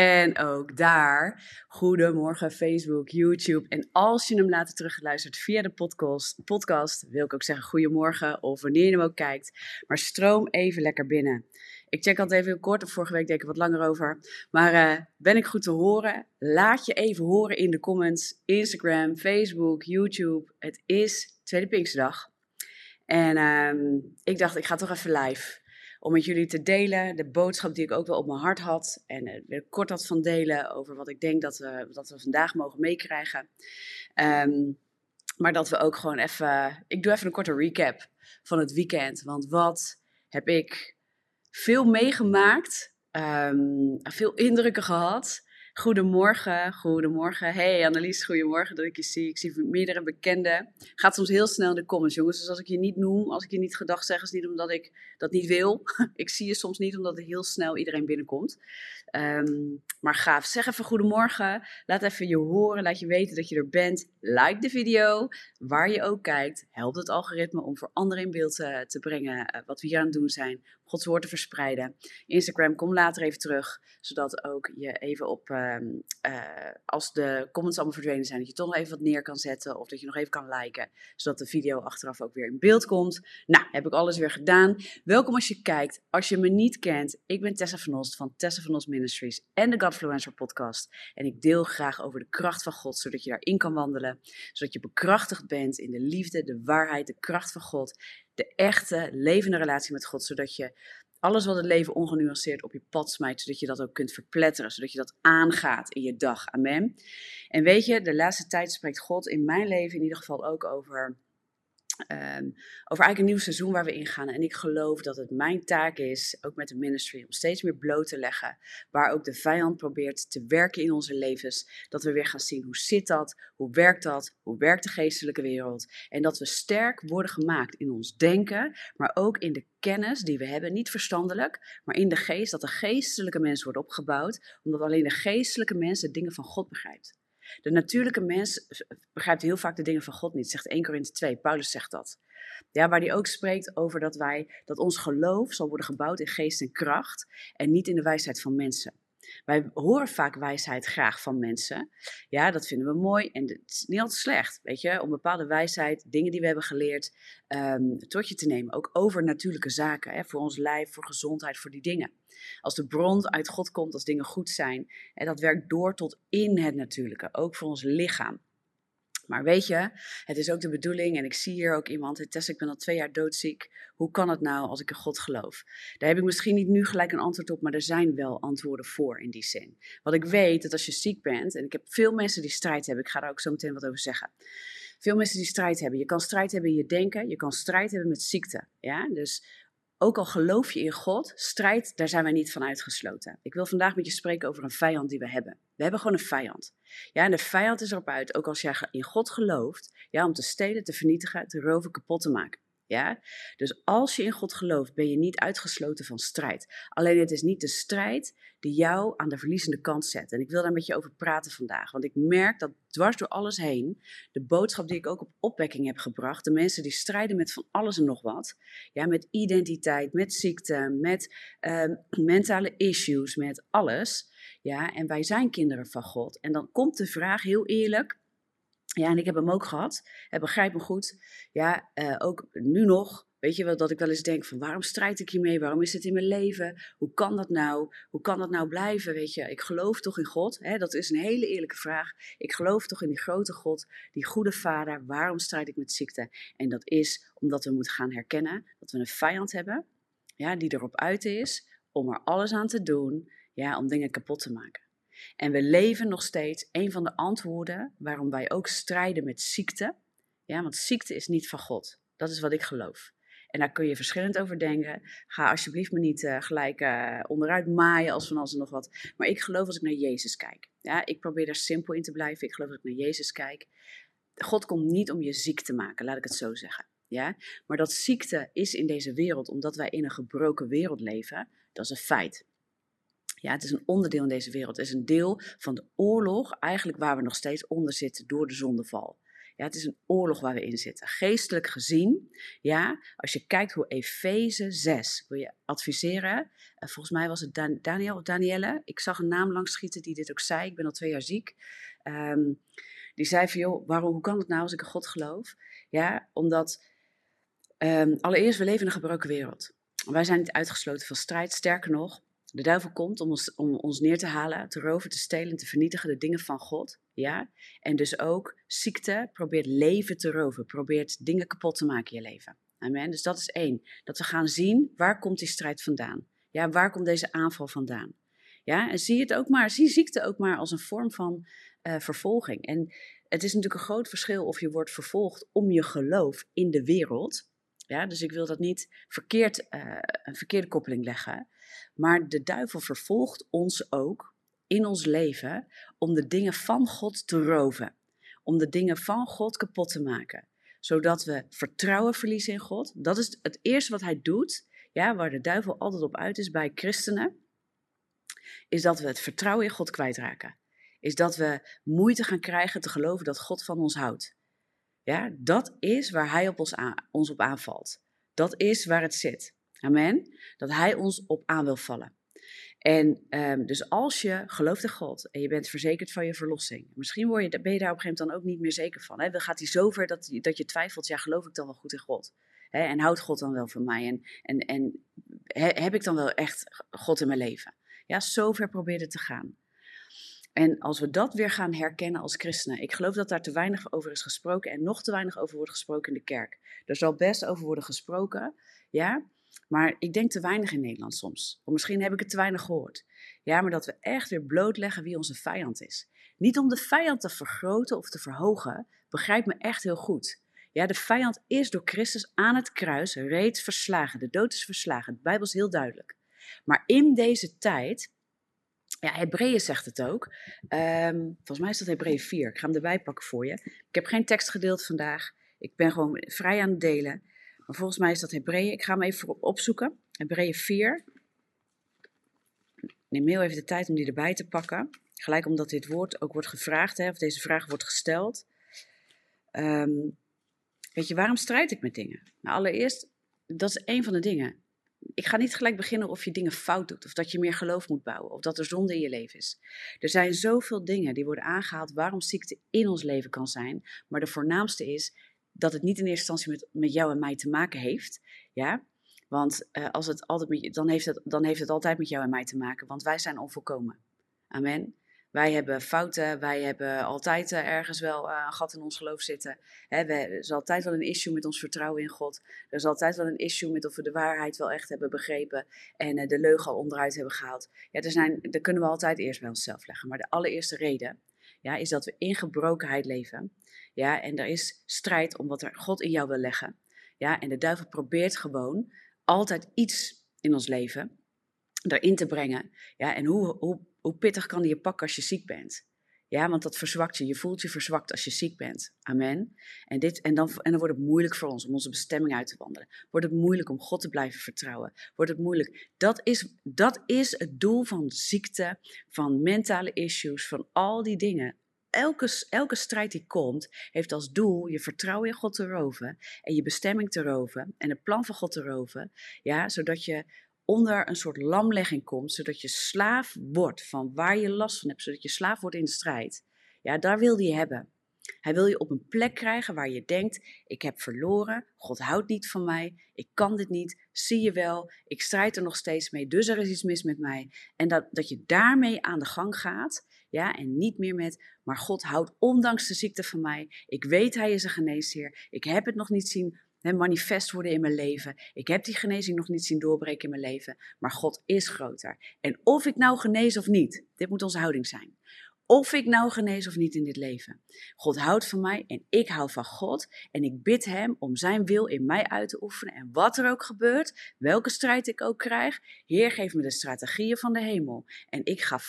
En ook daar, goedemorgen Facebook, YouTube. En als je hem later terugluistert via de podcast, wil ik ook zeggen goedemorgen of wanneer je hem ook kijkt. Maar stroom even lekker binnen. Ik check altijd even heel kort, of vorige week deed ik er wat langer over. Maar ben ik goed te horen? Laat je even horen in de comments. Instagram, Facebook, YouTube. Het is Tweede Pinksterdag. En ik dacht, ik ga toch even live. Om met jullie te delen de boodschap die ik ook wel op mijn hart had. En wil ik kort wat van delen over wat ik denk dat we vandaag mogen meekrijgen. Maar dat we ook gewoon even... Ik doe even een korte recap van het weekend. Want wat heb ik veel meegemaakt. Veel indrukken gehad. Goedemorgen. Hey Annelies, goedemorgen dat ik je zie. Ik zie meerdere bekenden. Gaat soms heel snel in de comments, jongens. Dus als ik je niet noem, als ik je niet gedag zeg, is niet omdat ik dat niet wil. Ik zie je soms niet, omdat er heel snel iedereen binnenkomt. Maar gaaf. Zeg even goedemorgen. Laat even je horen. Laat je weten dat je er bent. Like de video. Waar je ook kijkt. Helpt het algoritme om voor anderen in beeld te brengen wat we hier aan het doen zijn. Gods woord te verspreiden. Instagram, kom later even terug. Zodat ook je even op, als de comments allemaal verdwenen zijn, dat je toch nog even wat neer kan zetten. Of dat je nog even kan liken. Zodat de video achteraf ook weer in beeld komt. Nou, heb ik alles weer gedaan. Welkom als je kijkt. Als je me niet kent, ik ben Tessa van Ost van Tessa van Ost Ministries en de Godfluencer podcast. En ik deel graag over de kracht van God, zodat je daarin kan wandelen. Zodat je bekrachtigd bent in de liefde, de waarheid, de kracht van God. De echte, levende relatie met God, zodat je alles wat het leven ongenuanceerd op je pad smijt, zodat je dat ook kunt verpletteren, zodat je dat aangaat in je dag. Amen. En weet je, de laatste tijd spreekt God in mijn leven in ieder geval ook over eigenlijk een nieuw seizoen waar we in gaan. En ik geloof dat het mijn taak is, ook met de ministry, om steeds meer bloot te leggen waar ook de vijand probeert te werken in onze levens. Dat we weer gaan zien, hoe zit dat? Hoe werkt de geestelijke wereld? En dat we sterk worden gemaakt in ons denken, maar ook in de kennis die we hebben. Niet verstandelijk, maar in de geest, dat de geestelijke mens wordt opgebouwd, omdat alleen de geestelijke mens de dingen van God begrijpt. De natuurlijke mens begrijpt heel vaak de dingen van God niet, zegt 1 Korinthe 2, Paulus zegt dat. Ja, waar hij ook spreekt over dat ons geloof zal worden gebouwd in geest en kracht en niet in de wijsheid van mensen. Wij horen vaak wijsheid graag van mensen. Ja, dat vinden we mooi en het is niet altijd slecht, weet je. Om bepaalde wijsheid, dingen die we hebben geleerd, tot je te nemen. Ook over natuurlijke zaken, hè, voor ons lijf, voor gezondheid, voor die dingen. Als de bron uit God komt, als dingen goed zijn, en dat werkt door tot in het natuurlijke, ook voor ons lichaam. Maar weet je, het is ook de bedoeling, en ik zie hier ook iemand, Tess, ik ben al 2 jaar doodziek. Hoe kan het nou als ik in God geloof? Daar heb ik misschien niet nu gelijk een antwoord op, maar er zijn wel antwoorden voor in die zin. Want ik weet dat als je ziek bent, en ik heb veel mensen die strijd hebben, ik ga daar ook zo meteen wat over zeggen. Veel mensen die strijd hebben. Je kan strijd hebben in je denken, je kan strijd hebben met ziekte. Ja? Dus ook al geloof je in God, strijd, daar zijn wij niet van uitgesloten. Ik wil vandaag met je spreken over een vijand die we hebben. We hebben gewoon een vijand. Ja, en de vijand is erop uit, ook als jij in God gelooft, ja, om te stelen, te vernietigen, te roven, kapot te maken. Ja? Dus als je in God gelooft, ben je niet uitgesloten van strijd. Alleen het is niet de strijd die jou aan de verliezende kant zet. En ik wil daar met je over praten vandaag. Want ik merk dat dwars door alles heen, de boodschap die ik ook op opwekking heb gebracht, de mensen die strijden met van alles en nog wat, ja, met identiteit, met ziekte, met mentale issues, met alles. Ja, en wij zijn kinderen van God. En dan komt de vraag, heel eerlijk, ja, en ik heb hem ook gehad, begrijp me goed, ja, ook nu nog, weet je wel, dat ik wel eens denk van waarom strijd ik hiermee, waarom is het in mijn leven, hoe kan dat nou blijven, weet je, ik geloof toch in God, hè? Dat is een hele eerlijke vraag, ik geloof toch in die grote God, die goede vader, waarom strijd ik met ziekte? En dat is omdat we moeten gaan herkennen dat we een vijand hebben, ja, die erop uit is om er alles aan te doen, ja, om dingen kapot te maken. En we leven nog steeds, een van de antwoorden waarom wij ook strijden met ziekte. Ja, want ziekte is niet van God. Dat is wat ik geloof. En daar kun je verschillend over denken. Ga alsjeblieft me niet gelijk onderuit maaien als van alles en nog wat. Maar ik geloof als ik naar Jezus kijk. Ja, ik probeer daar simpel in te blijven. Ik geloof als ik naar Jezus kijk. God komt niet om je ziek te maken, laat ik het zo zeggen. Ja? Maar dat ziekte is in deze wereld, omdat wij in een gebroken wereld leven, dat is een feit. Ja, het is een onderdeel in deze wereld. Het is een deel van de oorlog, eigenlijk waar we nog steeds onder zitten door de zondeval. Ja, het is een oorlog waar we in zitten. Geestelijk gezien, ja, als je kijkt hoe Efeze 6, wil je adviseren, volgens mij was het Daniel of Danielle, ik zag een naam langs schieten die dit ook zei, ik ben al 2 jaar ziek. Die zei van, joh, hoe kan het nou als ik in God geloof? Ja, omdat allereerst, we leven in een gebroken wereld. Wij zijn niet uitgesloten van strijd, sterker nog, de duivel komt om ons neer te halen, te roven, te stelen, te vernietigen, de dingen van God. Ja? En dus ook ziekte probeert leven te roven, probeert dingen kapot te maken in je leven. Amen. Dus dat is 1. Dat we gaan zien, waar komt die strijd vandaan? Ja, waar komt deze aanval vandaan? Ja, en zie ziekte ook maar als een vorm van vervolging. En het is natuurlijk een groot verschil of je wordt vervolgd om je geloof in de wereld. Ja, dus ik wil dat niet een verkeerde koppeling leggen. Maar de duivel vervolgt ons ook in ons leven om de dingen van God te roven. Om de dingen van God kapot te maken. Zodat we vertrouwen verliezen in God. Dat is het eerste wat hij doet. Ja, waar de duivel altijd op uit is bij christenen. Is dat we het vertrouwen in God kwijtraken. Is dat we moeite gaan krijgen te geloven dat God van ons houdt. Ja, dat is waar hij ons op aanvalt. Dat is waar het zit. Amen. Dat hij ons op aan wil vallen. En dus als je gelooft in God en je bent verzekerd van je verlossing. Misschien ben je daar op een gegeven moment dan ook niet meer zeker van. Hè? Dan gaat hij zover dat je twijfelt, ja, geloof ik dan wel goed in God? Hè? En houdt God dan wel van mij? En heb ik dan wel echt God in mijn leven? Ja, zover probeer je te gaan. En als we dat weer gaan herkennen als christenen. Ik geloof dat daar te weinig over is gesproken en nog te weinig over wordt gesproken in de kerk. Er zal best over worden gesproken, ja. Maar ik denk te weinig in Nederland soms. Of misschien heb ik het te weinig gehoord. Ja, maar dat we echt weer blootleggen wie onze vijand is. Niet om de vijand te vergroten of te verhogen. Begrijp me echt heel goed. Ja, de vijand is door Christus aan het kruis reeds verslagen. De dood is verslagen. De Bijbel is heel duidelijk. Maar in deze tijd... Ja, Hebreeën zegt het ook. Volgens mij is dat Hebreeën 4. Ik ga hem erbij pakken voor je. Ik heb geen tekst gedeeld vandaag. Ik ben gewoon vrij aan het delen. Maar volgens mij is dat Hebreeën. Ik ga hem even opzoeken. Hebreeën 4. Ik neem heel even de tijd om die erbij te pakken. Gelijk omdat dit woord ook wordt gevraagd. Hè, of deze vraag wordt gesteld. Weet je, waarom strijd ik met dingen? Nou, allereerst, dat is een van de dingen. Ik ga niet gelijk beginnen of je dingen fout doet, of dat je meer geloof moet bouwen, of dat er zonde in je leven is. Er zijn zoveel dingen die worden aangehaald waarom ziekte in ons leven kan zijn, maar de voornaamste is dat het niet in eerste instantie met jou en mij te maken heeft, ja? Want als het altijd dan heeft het altijd met jou en mij te maken, want wij zijn onvolkomen. Amen. Wij hebben fouten, wij hebben altijd ergens wel een gat in ons geloof zitten. Er is altijd wel een issue met ons vertrouwen in God. Er is altijd wel een issue met of we de waarheid wel echt hebben begrepen en de leugen al onderuit hebben gehaald. Ja, dat kunnen we altijd eerst bij onszelf leggen. Maar de allereerste reden, ja, is dat we in gebrokenheid leven. Ja, en er is strijd om wat er God in jou wil leggen. Ja, en de duivel probeert gewoon altijd iets in ons leven erin te brengen. Ja, en hoe pittig kan die je pakken als je ziek bent? Ja, want dat verzwakt je. Je voelt je verzwakt als je ziek bent. Amen. En dan wordt het moeilijk voor ons om onze bestemming uit te wandelen. Wordt het moeilijk om God te blijven vertrouwen. Wordt het moeilijk. Dat is het doel van ziekte, van mentale issues, van al die dingen. Elke strijd die komt, heeft als doel je vertrouwen in God te roven en je bestemming te roven en het plan van God te roven. Ja, zodat je onder een soort lamlegging komt, zodat je slaaf wordt van waar je last van hebt, zodat je slaaf wordt in de strijd. Ja, daar wil hij je hebben. Hij wil je op een plek krijgen waar je denkt, ik heb verloren, God houdt niet van mij, ik kan dit niet, zie je wel, ik strijd er nog steeds mee, dus er is iets mis met mij. En dat je daarmee aan de gang gaat, ja, en niet meer met, maar God houdt ondanks de ziekte van mij, ik weet hij is een geneesheer, ik heb het nog niet zien manifest worden in mijn leven. Ik heb die genezing nog niet zien doorbreken in mijn leven. Maar God is groter. En of ik nou genees of niet, dit moet onze houding zijn. Of ik nou genees of niet in dit leven. God houdt van mij en ik hou van God. En ik bid hem om zijn wil in mij uit te oefenen. En wat er ook gebeurt, welke strijd ik ook krijg. Heer, geef me de strategieën van de hemel. En ik ga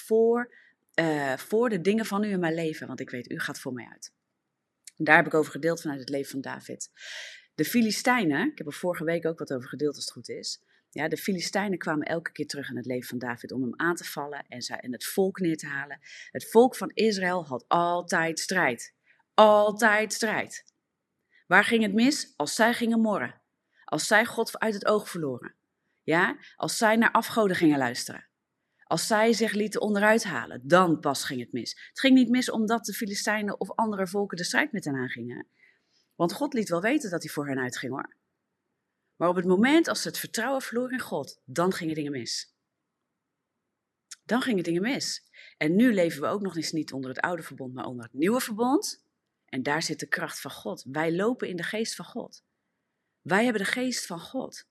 voor de dingen van u in mijn leven. Want ik weet, u gaat voor mij uit. Daar heb ik over gedeeld vanuit het leven van David. De Filistijnen, ik heb er vorige week ook wat over gedeeld als het goed is. Ja, de Filistijnen kwamen elke keer terug in het leven van David om hem aan te vallen en het volk neer te halen. Het volk van Israël had altijd strijd. Altijd strijd. Waar ging het mis? Als zij gingen morren. Als zij God uit het oog verloren. Ja? Als zij naar afgoden gingen luisteren. Als zij zich lieten onderuit halen, dan pas ging het mis. Het ging niet mis omdat de Filistijnen of andere volken de strijd met hen aangingen. Want God liet wel weten dat hij voor hen uitging hoor. Maar op het moment als ze het vertrouwen verloren in God, dan gingen dingen mis. Dan gingen dingen mis. En nu leven we ook nog eens niet onder het oude verbond, maar onder het nieuwe verbond. En daar zit de kracht van God. Wij lopen in de geest van God. Wij hebben de geest van God.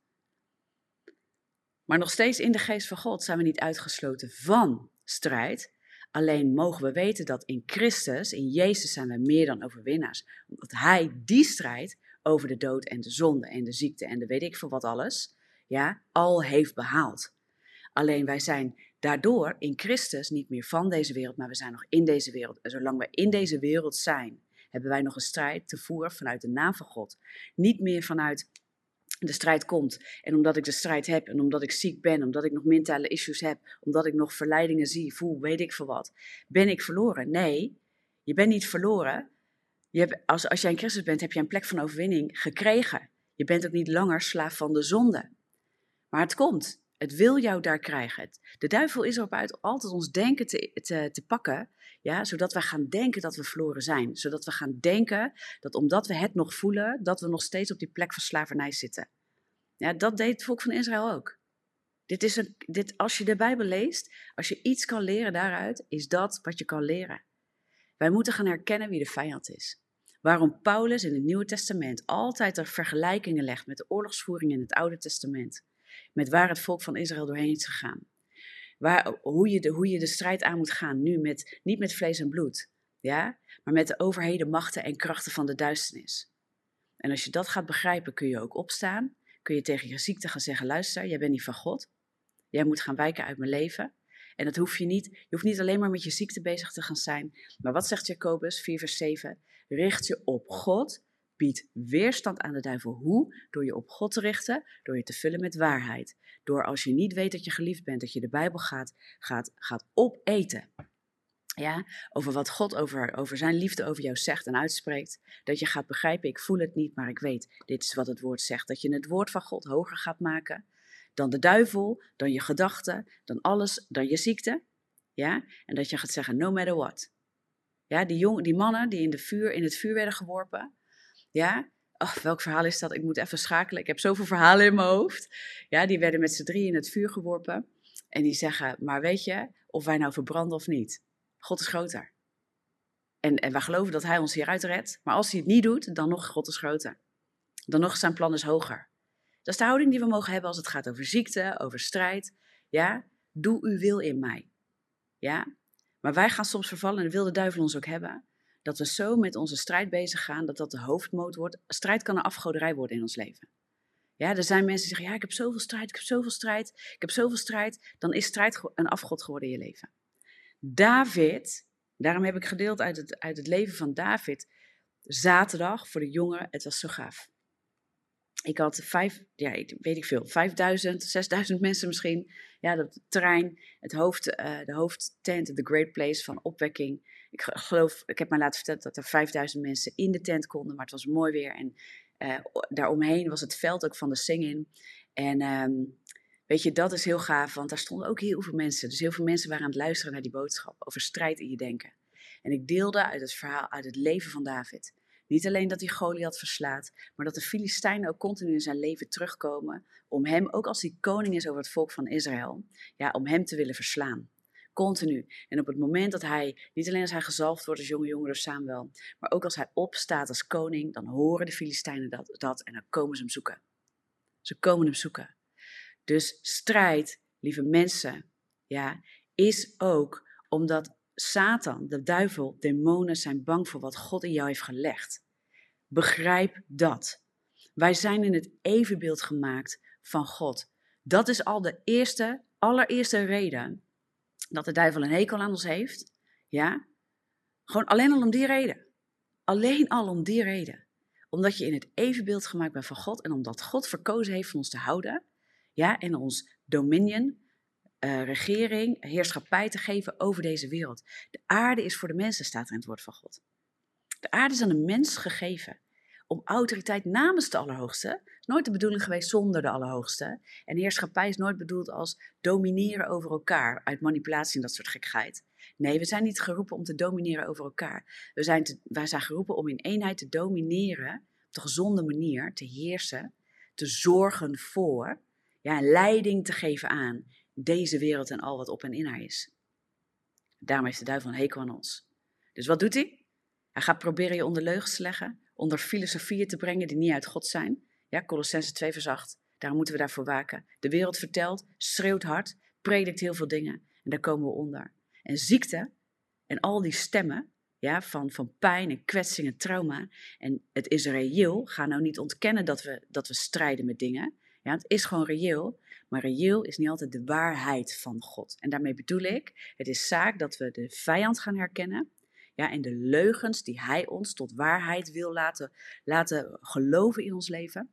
Maar nog steeds in de geest van God zijn we niet uitgesloten van strijd. Alleen mogen we weten dat in Christus, in Jezus, zijn we meer dan overwinnaars. Omdat Hij die strijd over de dood en de zonde en de ziekte en de weet ik veel wat alles, ja, al heeft behaald. Alleen wij zijn daardoor in Christus niet meer van deze wereld, maar we zijn nog in deze wereld. En zolang we in deze wereld zijn, hebben wij nog een strijd te voeren vanuit de naam van God. Niet meer vanuit de strijd komt. En omdat ik de strijd heb en omdat ik ziek ben, omdat ik nog mentale issues heb, omdat ik nog verleidingen zie, voel, weet ik veel wat, ben ik verloren? Nee, je bent niet verloren. Als jij in Christus bent, heb je een plek van overwinning gekregen. Je bent ook niet langer slaaf van de zonde. Maar het komt. Het wil jou daar krijgen. De duivel is erop uit altijd ons denken te pakken, ja, zodat wij gaan denken dat we verloren zijn. Zodat we gaan denken dat omdat we het nog voelen, dat we nog steeds op die plek van slavernij zitten. Ja, dat deed het volk van Israël ook. Als je de Bijbel leest, als je iets kan leren daaruit, is dat wat je kan leren. Wij moeten gaan herkennen wie de vijand is. Waarom Paulus in het Nieuwe Testament altijd er vergelijkingen legt met de oorlogsvoering in het Oude Testament. Met waar het volk van Israël doorheen is gegaan. Hoe je de strijd aan moet gaan nu, niet met vlees en bloed, ja? Maar met de overheden, machten en krachten van de duisternis. En als je dat gaat begrijpen, kun je ook opstaan. Kun je tegen je ziekte gaan zeggen, luister, jij bent niet van God. Jij moet gaan wijken uit mijn leven. En dat hoef je niet. Je hoeft niet alleen maar met je ziekte bezig te gaan zijn. Maar wat zegt Jacobus 4 vers 7? Richt je op God. Bied weerstand aan de duivel. Hoe? Door je op God te richten. Door je te vullen met waarheid. Door als je niet weet dat je geliefd bent, dat je de Bijbel gaat opeten. Ja, over wat God over zijn liefde over jou zegt en uitspreekt. Dat je gaat begrijpen, ik voel het niet, maar ik weet, dit is wat het woord zegt. Dat je het woord van God hoger gaat maken dan de duivel, dan je gedachten, dan alles, dan je ziekte. Ja, en dat je gaat zeggen, no matter what. Ja, die mannen die in het vuur werden geworpen. Ja, welk verhaal is dat? Ik moet even schakelen. Ik heb zoveel verhalen in mijn hoofd. Ja, die werden met z'n drieën in het vuur geworpen. En die zeggen, maar weet je, of wij nou verbranden of niet. God is groter. En wij geloven dat hij ons hieruit redt. Maar als hij het niet doet, dan nog God is groter. Dan nog zijn plan is hoger. Dat is de houding die we mogen hebben als het gaat over ziekte, over strijd. Ja, doe uw wil in mij. Ja, maar wij gaan soms vervallen, en dat wil de duivel ons ook hebben, dat we zo met onze strijd bezig gaan, dat dat de hoofdmoot wordt. Strijd kan een afgoderij worden in ons leven. Ja, er zijn mensen die zeggen, ja, ik heb zoveel strijd, ik heb zoveel strijd, ik heb zoveel strijd. Dan is strijd een afgod geworden in je leven. David, daarom heb ik gedeeld uit het leven van David, zaterdag voor de jongeren, het was zo gaaf. Ik had 5000, 6000 mensen misschien. Ja, dat terrein, de hoofdtent, de Great Place van opwekking. Ik heb mij laten vertellen dat er 5000 mensen in de tent konden, maar het was mooi weer. En daaromheen was het veld ook van de Sing-in. En weet je, dat is heel gaaf, want daar stonden ook heel veel mensen. Dus heel veel mensen waren aan het luisteren naar die boodschap over strijd in je denken. En ik deelde uit het verhaal, uit het leven van David. Niet alleen dat hij Goliath verslaat, maar dat de Filistijnen ook continu in zijn leven terugkomen om hem, ook als hij koning is over het volk van Israël, ja, om hem te willen verslaan. Continu. En op het moment dat hij, niet alleen als hij gezalfd wordt als jonge jongen door Samuel, maar ook als hij opstaat als koning, dan horen de Filistijnen dat en dan komen ze hem zoeken. Ze komen hem zoeken. Dus strijd, lieve mensen, ja, is ook omdat Satan, de duivel, demonen zijn bang voor wat God in jou heeft gelegd. Begrijp dat. Wij zijn in het evenbeeld gemaakt van God. Dat is al de allereerste reden dat de duivel een hekel aan ons heeft. Ja? Gewoon alleen al om die reden. Alleen al om die reden. Omdat je in het evenbeeld gemaakt bent van God en omdat God verkozen heeft van ons te houden. Ja, en ons dominion, regering, heerschappij te geven over deze wereld. De aarde is voor de mensen, staat er in het woord van God. De aarde is aan een mens gegeven om autoriteit namens de Allerhoogste. Het is nooit de bedoeling geweest zonder de Allerhoogste. En heerschappij is nooit bedoeld als domineren over elkaar uit manipulatie en dat soort gekheid. Nee, we zijn niet geroepen om te domineren over elkaar. Wij zijn geroepen om in eenheid te domineren, op de gezonde manier, te heersen, te zorgen voor, ja, leiding te geven aan deze wereld en al wat op en in haar is. Daarom heeft de duivel een hekel aan ons. Dus wat doet hij? Hij gaat proberen je onder leugens te leggen, onder filosofieën te brengen die niet uit God zijn. Ja, Kolossenzen 2 vers 8, daarom moeten we daarvoor waken. De wereld vertelt, schreeuwt hard, predikt heel veel dingen en daar komen we onder. En ziekte en al die stemmen, ja, van pijn en kwetsing en trauma, en het is reëel, ga nou niet ontkennen dat we strijden met dingen. Ja, het is gewoon reëel, maar reëel is niet altijd de waarheid van God. En daarmee bedoel ik, het is zaak dat we de vijand gaan herkennen. Ja, en de leugens die hij ons tot waarheid wil laten geloven in ons leven.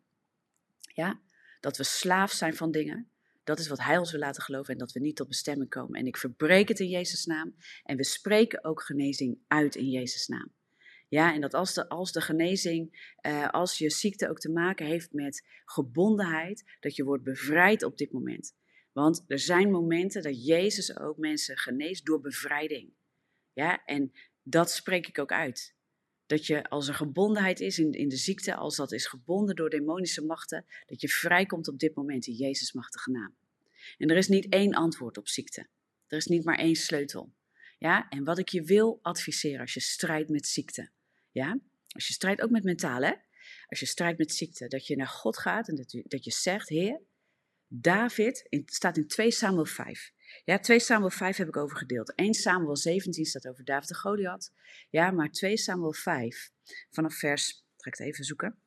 Ja, dat we slaaf zijn van dingen. Dat is wat hij ons wil laten geloven en dat we niet tot bestemming komen. En ik verbreek het in Jezus' naam. En we spreken ook genezing uit in Jezus' naam. Ja, en dat als de genezing, als je ziekte ook te maken heeft met gebondenheid, dat je wordt bevrijd op dit moment. Want er zijn momenten dat Jezus ook mensen geneest door bevrijding. Ja, en dat spreek ik ook uit. Dat je, als er gebondenheid is in de ziekte, als dat is gebonden door demonische machten, dat je vrijkomt op dit moment in Jezus' machtige naam. En er is niet één antwoord op ziekte. Er is niet maar één sleutel. Ja, en wat ik je wil adviseren als je strijdt met ziekte. Ja, als je strijdt ook met mentaal, hè. Als je strijdt met ziekte, dat je naar God gaat en dat je zegt, Heer, David, het staat in 2 Samuel 5. Ja, 2 Samuel 5 heb ik overgedeeld. 1 Samuel 17 staat over David en Goliath. Ja, maar 2 Samuel 5, vanaf vers, ga ik het even zoeken.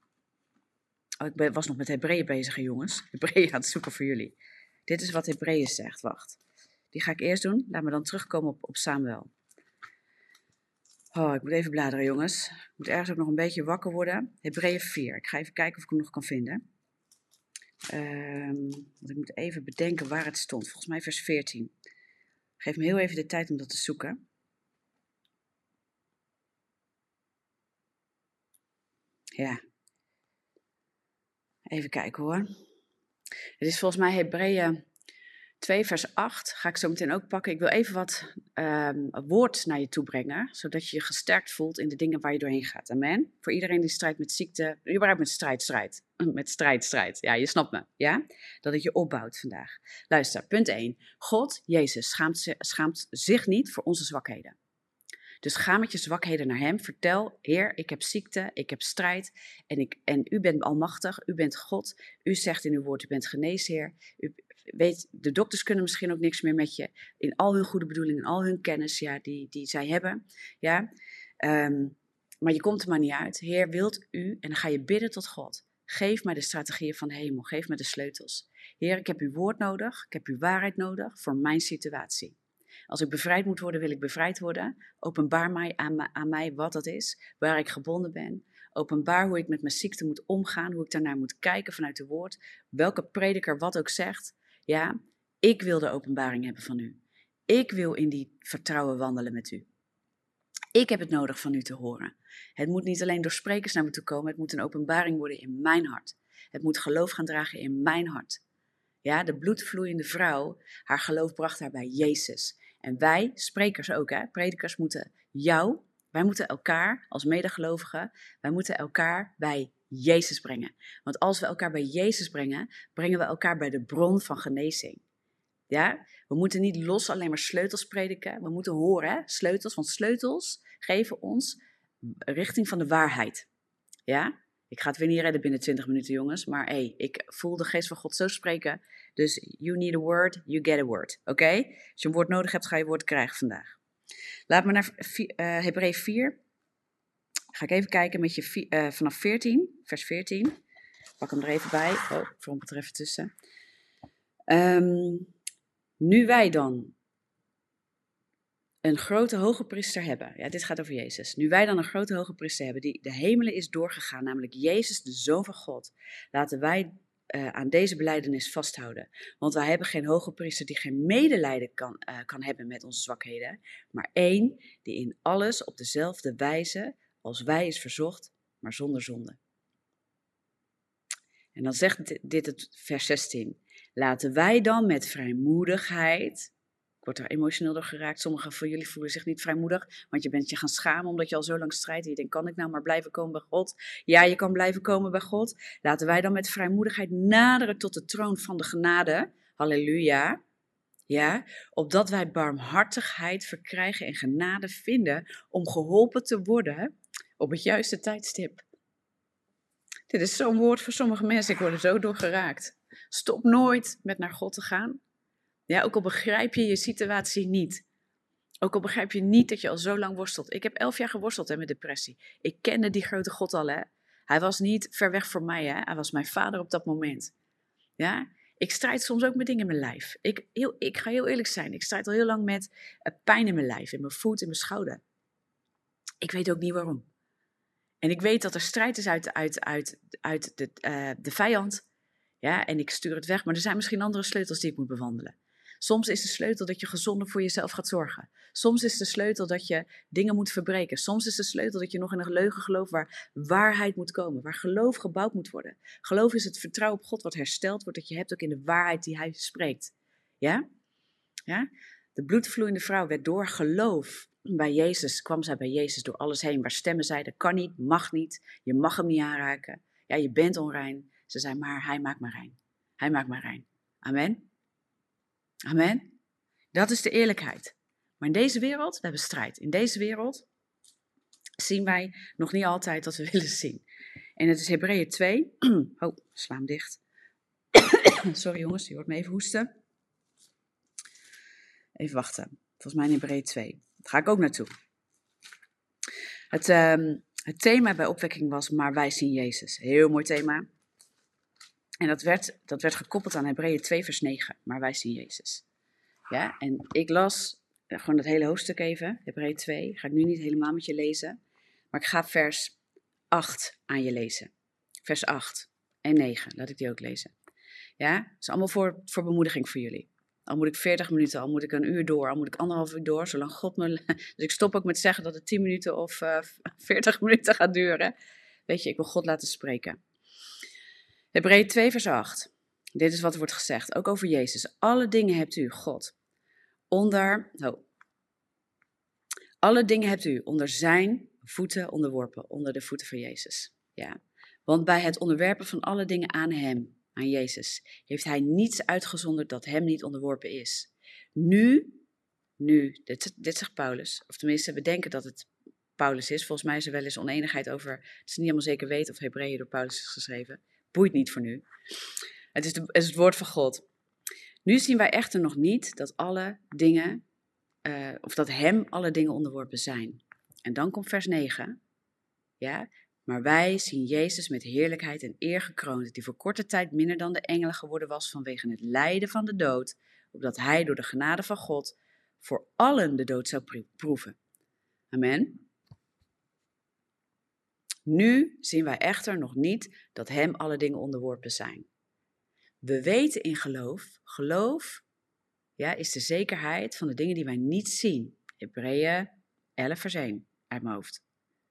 Oh, ik was nog met Hebreeën bezig, hè, jongens. Hebreeën aan het zoeken voor jullie. Dit is wat Hebreeën zegt, wacht. Die ga ik eerst doen, laat me dan terugkomen op Samuel. Oh, ik moet even bladeren, jongens. Ik moet ergens ook nog een beetje wakker worden. Hebreeën 4, ik ga even kijken of ik hem nog kan vinden. Want ik moet even bedenken waar het stond. Volgens mij vers 14. Geef me heel even de tijd om dat te zoeken. Ja. Even kijken hoor. Het is volgens mij Hebreeën 2 vers 8. Ga ik zo meteen ook pakken. Ik wil even wat woord naar je toe brengen. Zodat je je gesterkt voelt in de dingen waar je doorheen gaat. Amen. Voor iedereen die strijdt met ziekte. Überhaupt met strijd. Met strijd. Ja, je snapt me. Ja? Dat het je opbouwt vandaag. Luister, punt 1. God, Jezus, schaamt zich niet voor onze zwakheden. Dus ga met je zwakheden naar hem. Vertel, Heer, ik heb ziekte, ik heb strijd. En u bent almachtig, u bent God. U zegt in uw woord, u bent geneesheer. U weet, de dokters kunnen misschien ook niks meer met je. In al hun goede bedoelingen, in al hun kennis, ja, die zij hebben. Ja. Maar je komt er maar niet uit. Heer, wilt u, en dan ga je bidden tot God. Geef mij de strategieën van de hemel. Geef mij de sleutels. Heer, ik heb uw woord nodig. Ik heb uw waarheid nodig voor mijn situatie. Als ik bevrijd moet worden, wil ik bevrijd worden. Openbaar mij aan mij wat dat is, waar ik gebonden ben. Openbaar hoe ik met mijn ziekte moet omgaan, hoe ik daarnaar moet kijken vanuit het woord. Welke prediker wat ook zegt. Ja, ik wil de openbaring hebben van u. Ik wil in die vertrouwen wandelen met u. Ik heb het nodig van u te horen. Het moet niet alleen door sprekers naar me toe komen, het moet een openbaring worden in mijn hart. Het moet geloof gaan dragen in mijn hart. Ja, de bloedvloeiende vrouw, haar geloof bracht haar bij Jezus. En wij, sprekers ook, hè, predikers moeten wij moeten elkaar als medegelovigen, wij moeten elkaar bij Jezus brengen. Want als we elkaar bij Jezus brengen, brengen we elkaar bij de bron van genezing. Ja, we moeten niet los alleen maar sleutels prediken, we moeten horen, hè, sleutels, want sleutels geven ons richting van de waarheid. Ja, ik ga het weer niet redden binnen 20 minuten, jongens. Maar ik voel de geest van God zo spreken. Dus you need a word, you get a word. Oké? Als je een woord nodig hebt, ga je woord krijgen vandaag. Laat me naar Hebreeën 4. Ga ik even kijken met je vanaf 14, vers 14. Pak hem er even bij. Oh, ik verromp het er even tussen. Nu wij dan een grote hoge priester hebben. Ja, dit gaat over Jezus. Nu wij dan een grote hoge priester hebben die de hemelen is doorgegaan, namelijk Jezus, de Zoon van God, laten wij aan deze belijdenis vasthouden. Want wij hebben geen hoge priester die geen medelijden kan hebben met onze zwakheden, maar één die in alles op dezelfde wijze als wij is verzocht, maar zonder zonde. En dan zegt dit het vers 16. Laten wij dan met vrijmoedigheid. Ik word er emotioneel door geraakt. Sommigen van jullie voelen zich niet vrijmoedig, want je bent je gaan schamen omdat je al zo lang strijdt. En je denkt, kan ik nou maar blijven komen bij God? Ja, je kan blijven komen bij God. Laten wij dan met vrijmoedigheid naderen tot de troon van de genade. Halleluja. Ja, opdat wij barmhartigheid verkrijgen en genade vinden om geholpen te worden op het juiste tijdstip. Dit is zo'n woord voor sommige mensen. Ik word er zo door geraakt. Stop nooit met naar God te gaan. Ja, ook al begrijp je situatie niet. Ook al begrijp je niet dat je al zo lang worstelt. Ik heb 11 jaar geworsteld met depressie. Ik kende die grote God al. Hè. Hij was niet ver weg voor mij. Hè. Hij was mijn vader op dat moment. Ja, ik strijd soms ook met dingen in mijn lijf. Ik ga heel eerlijk zijn. Ik strijd al heel lang met pijn in mijn lijf. In mijn voet, in mijn schouder. Ik weet ook niet waarom. En ik weet dat er strijd is uit de vijand. Ja, en ik stuur het weg. Maar er zijn misschien andere sleutels die ik moet bewandelen. Soms is de sleutel dat je gezonder voor jezelf gaat zorgen. Soms is de sleutel dat je dingen moet verbreken. Soms is de sleutel dat je nog in een leugen gelooft waar waarheid moet komen. Waar geloof gebouwd moet worden. Geloof is het vertrouwen op God wat hersteld wordt. Dat je hebt ook in de waarheid die hij spreekt. Ja? Ja? De bloedvloeiende vrouw werd door geloof bij Jezus, kwam zij bij Jezus door alles heen. Waar stemmen zeiden, kan niet, mag niet. Je mag hem niet aanraken. Ja, je bent onrein. Ze zei, maar hij maakt me rein. Hij maakt me rein. Amen. Amen. Dat is de eerlijkheid. Maar in deze wereld, we hebben strijd. In deze wereld zien wij nog niet altijd wat we willen zien. En het is Hebreeën 2. Oh, sla hem dicht. Sorry jongens, je hoort me even hoesten. Even wachten. Volgens mij in Hebreeën 2. Daar ga ik ook naartoe. Het thema bij opwekking was, maar wij zien Jezus. Heel mooi thema. En dat werd gekoppeld aan Hebreeën 2 vers 9. Maar wij zien Jezus. Ja, en ik las gewoon het hele hoofdstuk even. Hebreeën 2. Ga ik nu niet helemaal met je lezen. Maar ik ga vers 8 aan je lezen. Vers 8 en 9. Laat ik die ook lezen. Ja, dat is allemaal voor bemoediging voor jullie. Al moet ik 40 minuten, al moet ik een uur door, al moet ik 1,5 uur door, zolang God me... Dus ik stop ook met zeggen dat het 10 minuten of 40 minuten gaat duren. Weet je, ik wil God laten spreken. Hebreeën 2 vers 8. Dit is wat er wordt gezegd, ook over Jezus. Alle dingen hebt u, God, alle dingen hebt u onder zijn voeten onderworpen, onder de voeten van Jezus. Ja. Want bij het onderwerpen van alle dingen aan hem, aan Jezus, heeft hij niets uitgezonderd dat hem niet onderworpen is. Nu, dit zegt Paulus, of tenminste we denken dat het Paulus is. Volgens mij is er wel eens oneenigheid over, het is niet helemaal zeker weten of Hebreeën door Paulus is geschreven. Boeit niet voor nu. Het is het woord van God. Nu zien wij echter nog niet dat alle dingen, of dat hem alle dingen onderworpen zijn. En dan komt vers 9. Ja, maar wij zien Jezus met heerlijkheid en eer gekroond, die voor korte tijd minder dan de engelen geworden was vanwege het lijden van de dood, opdat hij door de genade van God voor allen de dood zou proeven. Amen. Nu zien wij echter nog niet dat hem alle dingen onderworpen zijn. We weten in geloof ja, is de zekerheid van de dingen die wij niet zien. Hebreeën 11 vers 1 uit mijn hoofd.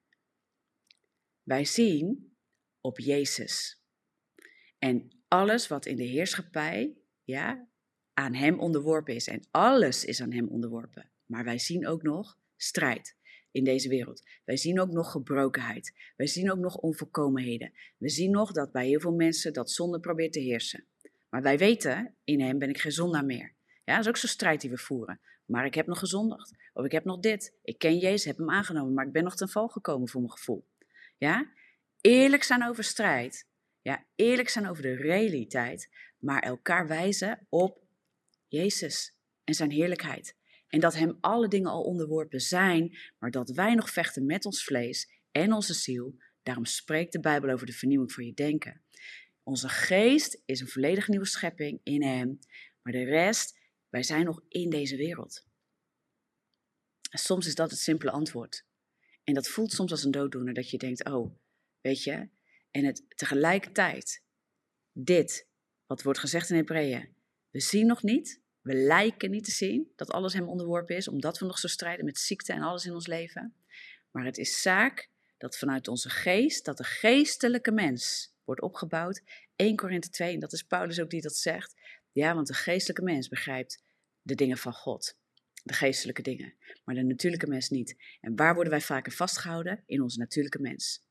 Wij zien op Jezus. En alles wat in de heerschappij ja, aan hem onderworpen is. En alles is aan hem onderworpen. Maar wij zien ook nog strijd in deze wereld. Wij zien ook nog gebrokenheid. Wij zien ook nog onvolkomenheden. We zien nog dat bij heel veel mensen dat zonde probeert te heersen. Maar wij weten, in hem ben ik geen zondaar meer. Ja, dat is ook zo'n strijd die we voeren. Maar ik heb nog gezondigd. Of ik heb nog dit. Ik ken Jezus, heb hem aangenomen. Maar ik ben nog ten val gekomen voor mijn gevoel. Ja, eerlijk zijn over strijd. Ja, eerlijk zijn over de realiteit. Maar elkaar wijzen op Jezus en zijn heerlijkheid. En dat hem alle dingen al onderworpen zijn. Maar dat wij nog vechten met ons vlees en onze ziel. Daarom spreekt de Bijbel over de vernieuwing van je denken. Onze geest is een volledig nieuwe schepping in hem. Maar de rest, wij zijn nog in deze wereld. En soms is dat het simpele antwoord. En dat voelt soms als een dooddoener, dat je denkt, oh, weet je. En het tegelijkertijd, dit, wat wordt gezegd in Hebreeën. We zien nog niet, we lijken niet te zien dat alles hem onderworpen is. Omdat we nog zo strijden met ziekte en alles in ons leven. Maar het is zaak dat vanuit onze geest, dat de geestelijke mens wordt opgebouwd. 1 Korinthe 2, en dat is Paulus ook die dat zegt. Ja, want de geestelijke mens begrijpt de dingen van God. De geestelijke dingen, maar de natuurlijke mens niet. En waar worden wij vaker vastgehouden? In onze natuurlijke mens.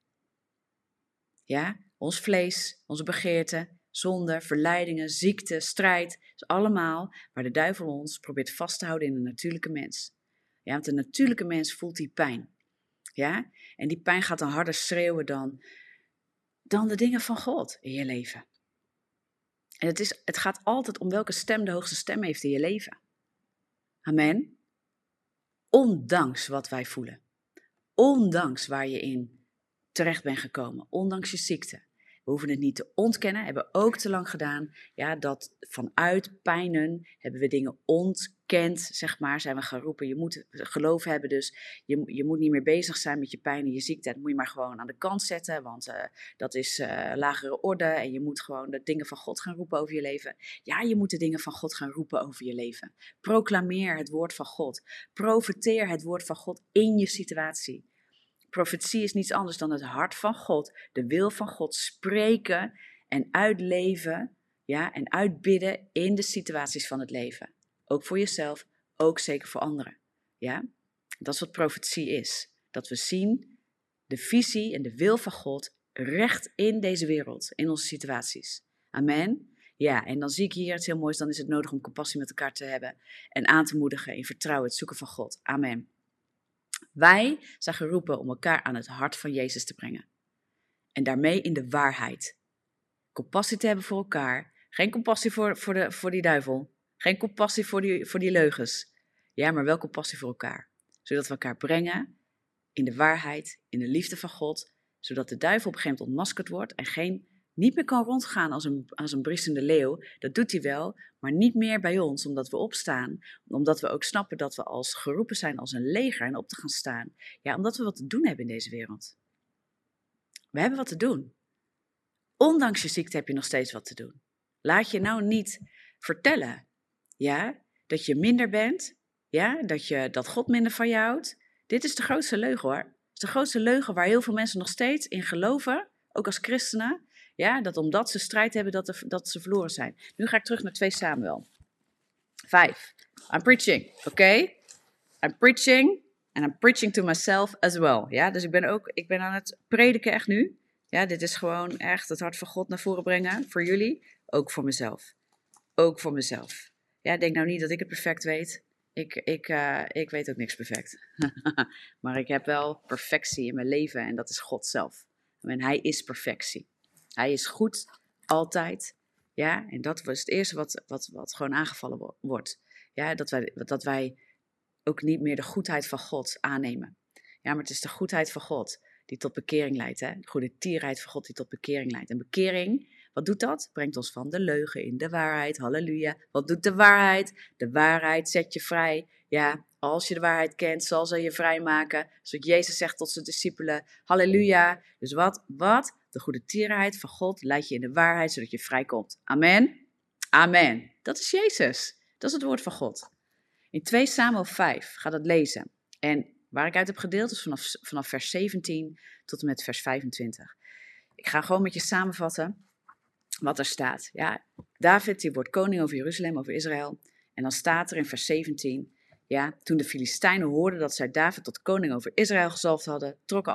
Ja, ons vlees, onze begeerten, zonde, verleidingen, ziekte, strijd. Is allemaal waar de duivel ons probeert vast te houden in de natuurlijke mens. Ja, want de natuurlijke mens voelt die pijn. Ja, en die pijn gaat dan harder schreeuwen dan de dingen van God in je leven. En het gaat altijd om welke stem de hoogste stem heeft in je leven. Amen. Ondanks wat wij voelen. Ondanks waar je in terecht bent gekomen. Ondanks je ziekte. We hoeven het niet te ontkennen. Hebben we ook te lang gedaan. Ja, dat vanuit pijnen hebben we dingen ontkend, zeg maar. Zijn we geroepen. Je moet geloof hebben dus. Je moet niet meer bezig zijn met je pijn en je ziekte. Dat moet je maar gewoon aan de kant zetten. Want dat is lagere orde. En je moet gewoon de dingen van God gaan roepen over je leven. Ja, je moet de dingen van God gaan roepen over je leven. Proclameer het woord van God. Profeteer het woord van God in je situatie. Profetie is niets anders dan het hart van God, de wil van God spreken en uitleven, ja, en uitbidden in de situaties van het leven. Ook voor jezelf, ook zeker voor anderen. Ja? Dat is wat profetie is. Dat we zien de visie en de wil van God recht in deze wereld, in onze situaties. Amen. Ja, en dan zie ik hier iets heel moois, dan is het nodig om compassie met elkaar te hebben en aan te moedigen in vertrouwen, het zoeken van God. Amen. Wij zijn geroepen om elkaar aan het hart van Jezus te brengen. En daarmee in de waarheid. Compassie te hebben voor elkaar. Geen compassie voor die duivel. Geen compassie voor die leugens. Ja, maar wel compassie voor elkaar. Zodat we elkaar brengen in de waarheid, in de liefde van God. Zodat de duivel op een gegeven moment ontmaskerd wordt en niet meer kan rondgaan als een briesende leeuw. Dat doet hij wel, maar niet meer bij ons, omdat we opstaan. Omdat we ook snappen dat we als geroepen zijn als een leger en op te gaan staan. Ja, omdat we wat te doen hebben in deze wereld. We hebben wat te doen. Ondanks je ziekte heb je nog steeds wat te doen. Laat je nou niet vertellen, ja, dat je minder bent, ja, dat God minder van je houdt. Dit is de grootste leugen hoor. Het is de grootste leugen waar heel veel mensen nog steeds in geloven, ook als christenen. Ja, dat omdat ze strijd hebben, dat ze verloren zijn. Nu ga ik terug naar 2 Samuel 5. I'm preaching, oké? I'm preaching and I'm preaching to myself as well. Ja, dus ik ben aan het prediken echt nu. Ja, dit is gewoon echt het hart van God naar voren brengen. Voor jullie, ook voor mezelf. Ook voor mezelf. Ja, denk nou niet dat ik het perfect weet. Ik weet ook niks perfect. Maar ik heb wel perfectie in mijn leven en dat is God zelf. En hij is perfectie. Hij is goed, altijd. Ja, en dat was het eerste wat gewoon aangevallen wordt. Ja, dat wij ook niet meer de goedheid van God aannemen. Ja, maar het is de goedheid van God die tot bekering leidt. Hè? De goede tierheid van God die tot bekering leidt. En bekering, wat doet dat? Brengt ons van de leugen in de waarheid. Halleluja. Wat doet de waarheid? De waarheid zet je vrij. Ja, als je de waarheid kent, zal ze je vrijmaken. Zoals Jezus zegt tot zijn discipelen. Halleluja. Dus wat? De goede tierheid van God leidt je in de waarheid, zodat je vrijkomt. Amen. Amen. Dat is Jezus. Dat is het woord van God. In 2 Samuel 5, ga dat lezen. En waar ik uit heb gedeeld is vanaf vers 17 tot en met vers 25. Ik ga gewoon met je samenvatten wat er staat. Ja, David die wordt koning over Jeruzalem, over Israël. En dan staat er in vers 17... Ja, toen de Filistijnen hoorden dat zij David tot koning over Israël gezalfd hadden, trokken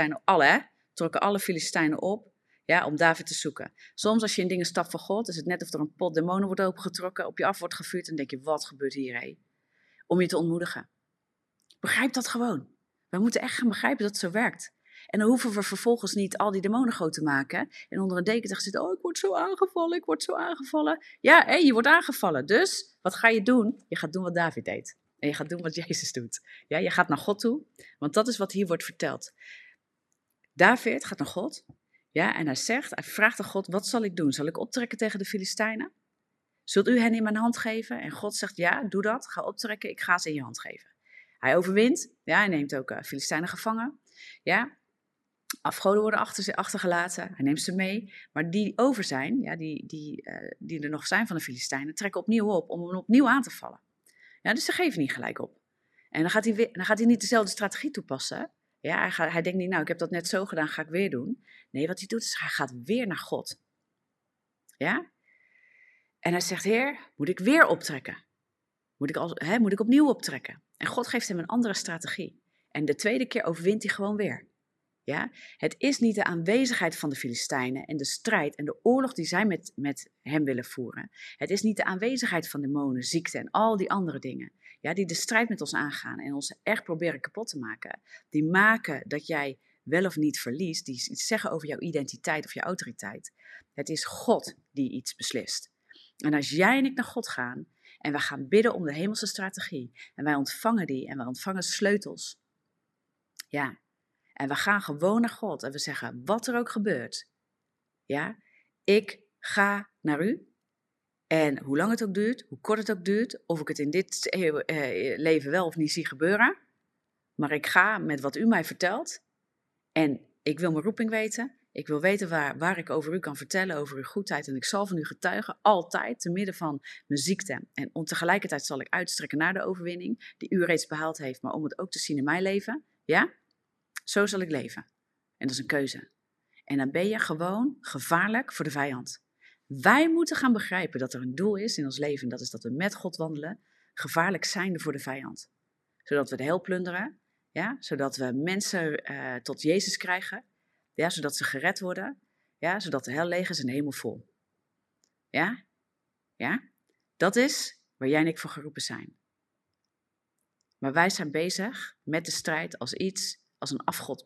alle Filistijnen op, ja, om David te zoeken. Soms als je in dingen stapt van God, is het net of er een pot demonen wordt opengetrokken, op je af wordt gevuurd en denk je, wat gebeurt hier, hé? Om je te ontmoedigen. Begrijp dat gewoon. We moeten echt gaan begrijpen dat het zo werkt. En dan hoeven we vervolgens niet al die demonen groot te maken en onder een deken te gaan zitten, oh, ik word zo aangevallen. Ja, hé, je wordt aangevallen. Dus, wat ga je doen? Je gaat doen wat David deed. En je gaat doen wat Jezus doet. Ja, je gaat naar God toe, want dat is wat hier wordt verteld. David gaat naar God, ja, en hij vraagt aan God, wat zal ik doen? Zal ik optrekken tegen de Filistijnen? Zult u hen in mijn hand geven? En God zegt, ja, doe dat, ga optrekken, ik ga ze in je hand geven. Hij overwint, ja, hij neemt ook Filistijnen gevangen, ja. Afgoden worden achtergelaten, hij neemt ze mee, maar die over zijn, ja, die er nog zijn van de Filistijnen, trekken opnieuw op om hem opnieuw aan te vallen. Ja, dus ze geven niet gelijk op. En dan gaat hij niet dezelfde strategie toepassen. Ja, hij denkt niet, nou, ik heb dat net zo gedaan, ga ik weer doen. Nee, wat hij doet is, hij gaat weer naar God. Ja? En hij zegt, Heer, moet ik weer optrekken? Moet ik opnieuw optrekken? En God geeft hem een andere strategie. En de tweede keer overwint hij gewoon weer. Ja? Het is niet de aanwezigheid van de Filistijnen en de strijd en de oorlog die zij met hem willen voeren. Het is niet de aanwezigheid van demonen, ziekte en al die andere dingen. Ja, die de strijd met ons aangaan en ons echt proberen kapot te maken. Die maken dat jij wel of niet verliest, die iets zeggen over jouw identiteit of je autoriteit. Het is God die iets beslist. En als jij en ik naar God gaan en we gaan bidden om de hemelse strategie en wij ontvangen die en we ontvangen sleutels, ja, en we gaan gewoon naar God en we zeggen, wat er ook gebeurt, ja, ik ga naar u. En hoe lang het ook duurt, hoe kort het ook duurt, of ik het in dit leven wel of niet zie gebeuren, maar ik ga met wat u mij vertelt en ik wil mijn roeping weten. Ik wil weten waar ik over u kan vertellen, over uw goedheid. En ik zal van u getuigen, altijd, te midden van mijn ziekte. En tegelijkertijd zal ik uitstrekken naar de overwinning, die u reeds behaald heeft, maar om het ook te zien in mijn leven. Ja? Zo zal ik leven. En dat is een keuze. En dan ben je gewoon gevaarlijk voor de vijand. Wij moeten gaan begrijpen dat er een doel is in ons leven. En dat is dat we met God wandelen. Gevaarlijk zijnde voor de vijand. Zodat we de hel plunderen. Ja? Zodat we mensen tot Jezus krijgen. Ja? Zodat ze gered worden. Ja? Zodat de hel leeg is en de hemel vol. Ja? Ja? Dat is waar jij en ik voor geroepen zijn. Maar wij zijn bezig met de strijd als iets, als een afgod.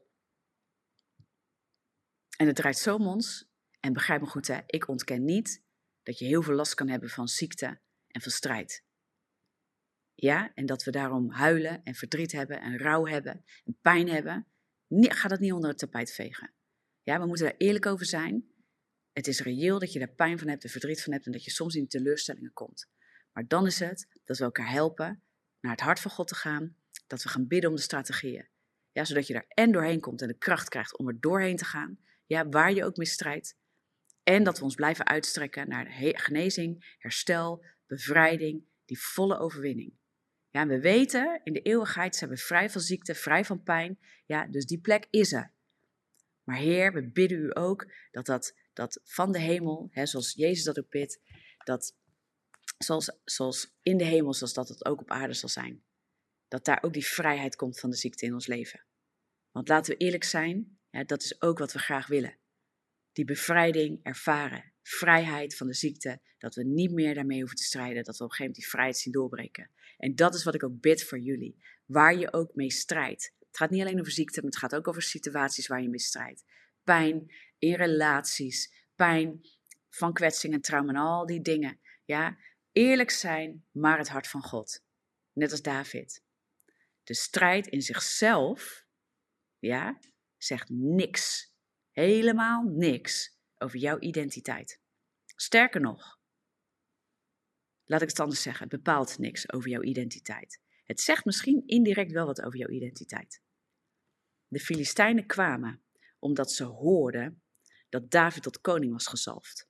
En het draait zo om ons. En begrijp me goed, hè, ik ontken niet dat je heel veel last kan hebben van ziekte en van strijd. Ja, en dat we daarom huilen en verdriet hebben en rouw hebben en pijn hebben. Ga dat niet onder het tapijt vegen. Ja, we moeten daar eerlijk over zijn. Het is reëel dat je daar pijn van hebt en verdriet van hebt en dat je soms in teleurstellingen komt. Maar dan is het dat we elkaar helpen naar het hart van God te gaan, dat we gaan bidden om de strategieën. Ja, zodat je er doorheen komt en de kracht krijgt om er doorheen te gaan. Ja, waar je ook mee strijdt. En dat we ons blijven uitstrekken naar de genezing, herstel, bevrijding, die volle overwinning. Ja, en we weten, in de eeuwigheid zijn we vrij van ziekte, vrij van pijn. Ja, dus die plek is er. Maar Heer, we bidden u ook dat van de hemel, hè, zoals Jezus dat ook bidt, dat zoals in de hemel, zoals dat het ook op aarde zal zijn. Dat daar ook die vrijheid komt van de ziekte in ons leven. Want laten we eerlijk zijn, ja, dat is ook wat we graag willen. Die bevrijding ervaren, vrijheid van de ziekte, dat we niet meer daarmee hoeven te strijden, dat we op een gegeven moment die vrijheid zien doorbreken. En dat is wat ik ook bid voor jullie, waar je ook mee strijdt. Het gaat niet alleen over ziekte, maar het gaat ook over situaties waar je mee strijdt. Pijn in relaties, pijn van kwetsing en trauma en al die dingen. Ja, eerlijk zijn, maar het hart van God. Net als David. De strijd in zichzelf, ja, zegt niks. Helemaal niks over jouw identiteit. Sterker nog, laat ik het anders zeggen, het bepaalt niks over jouw identiteit. Het zegt misschien indirect wel wat over jouw identiteit. De Filistijnen kwamen omdat ze hoorden dat David tot koning was gezalfd.